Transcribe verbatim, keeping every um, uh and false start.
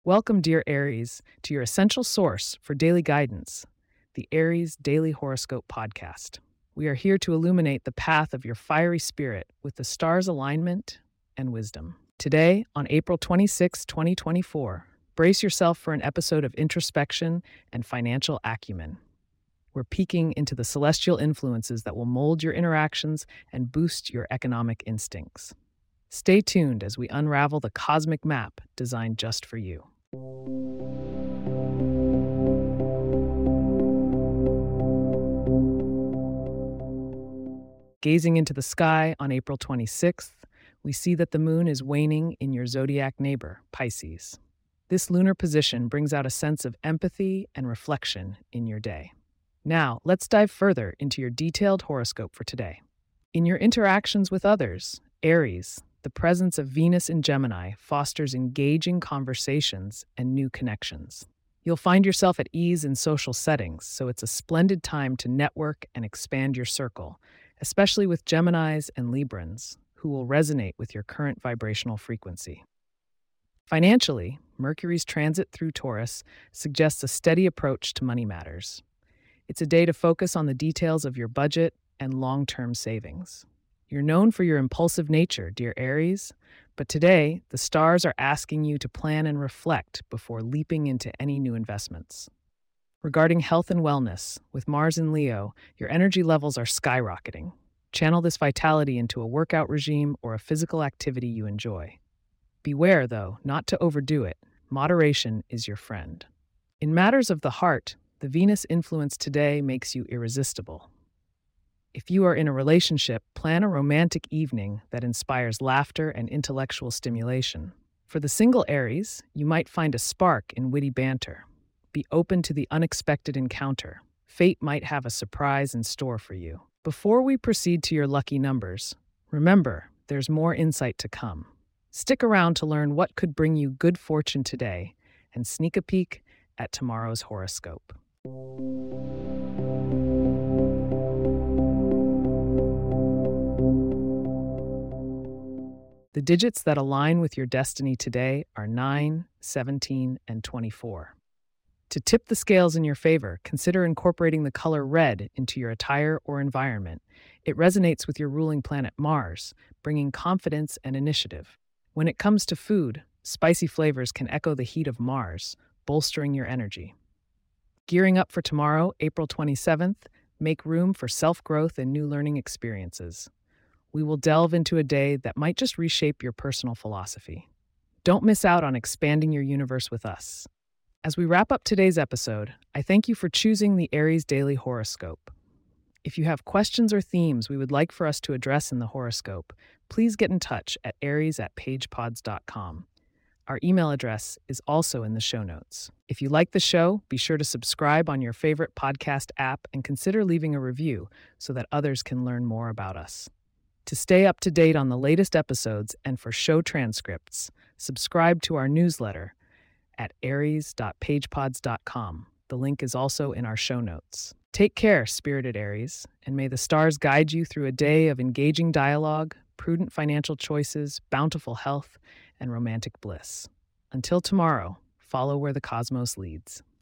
Welcome, dear Aries, to your essential source for daily guidance, the Aries Daily Horoscope Podcast. We are here to illuminate the path of your fiery spirit with the stars' alignment and wisdom. Today, on April twenty-sixth, twenty twenty-four, brace yourself for an episode of introspection and financial acumen. We're peeking into the celestial influences that will mold your interactions and boost your economic instincts. Stay tuned as we unravel the cosmic map designed just for you. Gazing into the sky on April twenty-sixth, we see that the moon is waning in your zodiac neighbor, Pisces. This lunar position brings out a sense of empathy and reflection in your day. Now, let's dive further into your detailed horoscope for today. In your interactions with others, Aries, the presence of Venus in Gemini fosters engaging conversations and new connections. You'll find yourself at ease in social settings, so it's a splendid time to network and expand your circle, especially with Geminis and Librans, who will resonate with your current vibrational frequency. Financially, Mercury's transit through Taurus suggests a steady approach to money matters. It's a day to focus on the details of your budget and long-term savings. You're known for your impulsive nature, dear Aries, but today the stars are asking you to plan and reflect before leaping into any new investments. Regarding health and wellness, with Mars in Leo, your energy levels are skyrocketing. Channel this vitality into a workout regime or a physical activity you enjoy. Beware, though, not to overdo it. Moderation is your friend. In matters of the heart, the Venus influence today makes you irresistible. If you are in a relationship, plan a romantic evening that inspires laughter and intellectual stimulation. For the single Aries, you might find a spark in witty banter. Be open to the unexpected encounter. Fate might have a surprise in store for you. Before we proceed to your lucky numbers, remember, there's more insight to come. Stick around to learn what could bring you good fortune today and sneak a peek at tomorrow's horoscope. The digits that align with your destiny today are nine, seventeen, and twenty-four. To tip the scales in your favor, consider incorporating the color red into your attire or environment. It resonates with your ruling planet Mars, bringing confidence and initiative. When it comes to food, spicy flavors can echo the heat of Mars, bolstering your energy. Gearing up for tomorrow, April twenty-seventh, make room for self-growth and new learning experiences. We will delve into a day that might just reshape your personal philosophy. Don't miss out on expanding your universe with us. As we wrap up today's episode, I thank you for choosing the Aries Daily Horoscope. If you have questions or themes we would like for us to address in the horoscope, please get in touch at aries at pagepods dot com. Our email address is also in the show notes. If you like the show, be sure to subscribe on your favorite podcast app and consider leaving a review so that others can learn more about us. To stay up to date on the latest episodes and for show transcripts, subscribe to our newsletter at aries dot pagepods dot com. The link is also in our show notes. Take care, spirited Aries, and may the stars guide you through a day of engaging dialogue, prudent financial choices, bountiful health, and romantic bliss. Until tomorrow, follow where the cosmos leads.